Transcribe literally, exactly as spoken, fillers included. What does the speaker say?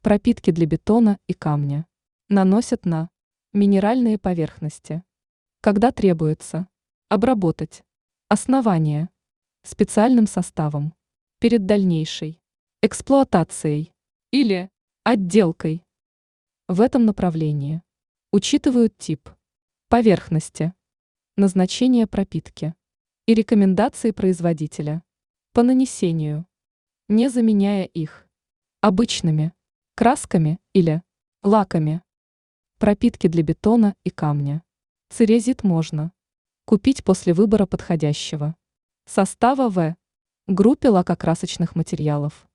Пропитки для бетона и камня. Наносят на минеральные поверхности. Когда требуется обработать основание специальным составом перед дальнейшей эксплуатацией или отделкой. В этом направлении учитывают тип поверхности, назначение пропитки и рекомендации производителя по нанесению, не заменяя их обычными красками или лаками. Пропитки для бетона и камня. Церезит можно купить после выбора подходящего состава в группе лакокрасочных материалов.